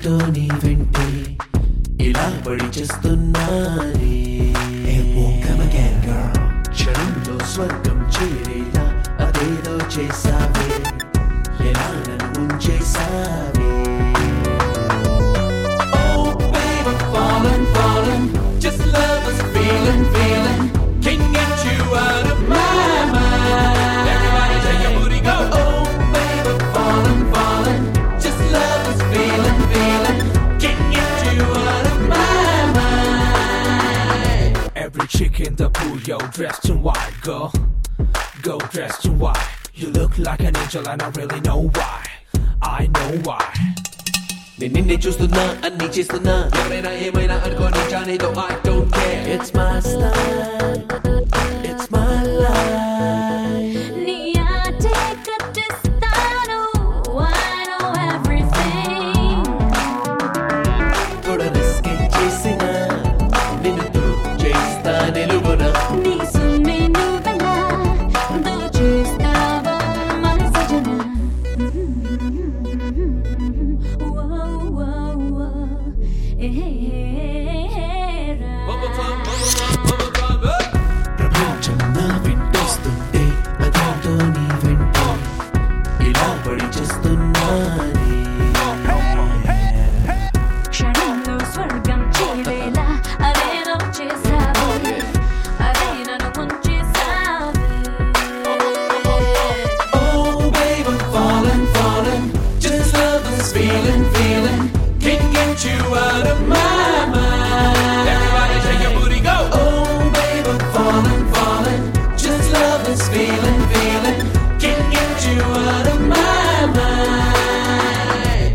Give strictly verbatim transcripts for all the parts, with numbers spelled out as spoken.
దాంతో నీ వెంటే ఇలా పడి చేస్తున్నానే. It won't come again, girl. క్షణంలో స్వర్గం చేరేలా అదేదో చేసావే, ఎలా నన్ను ముంచేసావే. Oh baby, falling, falling, just love is feeling, feeling, can't get you out of my mind. Everybody take your booty, go. Oh baby, falling, falling, just love is feeling, feeling, can't get you out of my mind. Every chick in the pool, yo, dressed in white, girl. Go dressed in white. You look like an angel and I really know why. I know why. నేను నిన్నే చూస్తున్నా, అన్ని చేస్తున్నా, ఎవరైనా ఏమైనా అనుకోని జానేదో I don't care. It's my style, it's my life. నీ ఆటే కట్టిస్తాను, I know everything. కూడా రిస్క్ చేసినా నిన్ను ప్రూవ్ చేస్తా నిలువున. నీ సొమ్మే నువ్వెలా దోచేస్తావో మన సజన. Whoa, whoa, whoa. Eh, ra. ప్రపంచం నా వెంటొస్తుంటే అదాంతో నీ వెంటే ఇలా పడి చేస్తున్నానే. క్షణంలో స్వర్గం చేరేలా అదేదో చేసావే, అదే నన్ను ముంచేసావే. Oh baby, falling, falling, just love is feeling, feeling, can't get you out of my mind. Everybody take your booty, go. Oh baby, falling, falling, just love is feeling, feeling, can't get you out of my mind.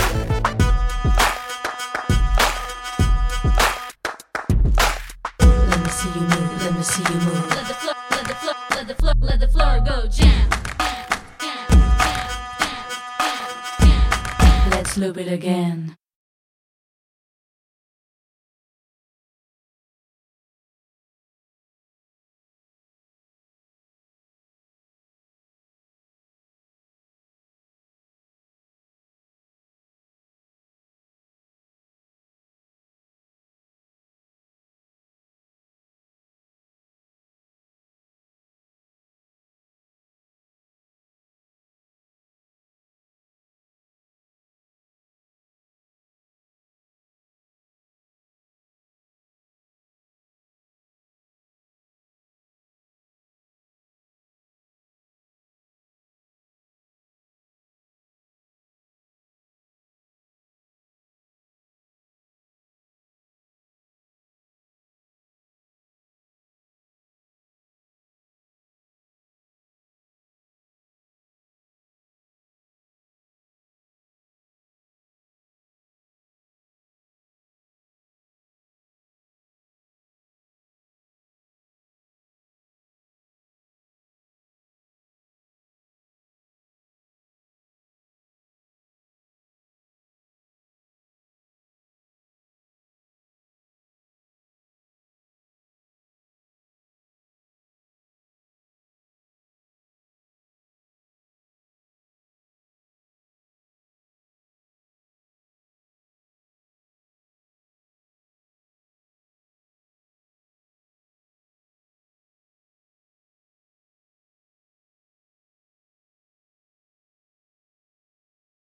Let me see you move, let me see you move. Let the floor, let the floor, let the floor, let the floor go jam. Let's loop it again.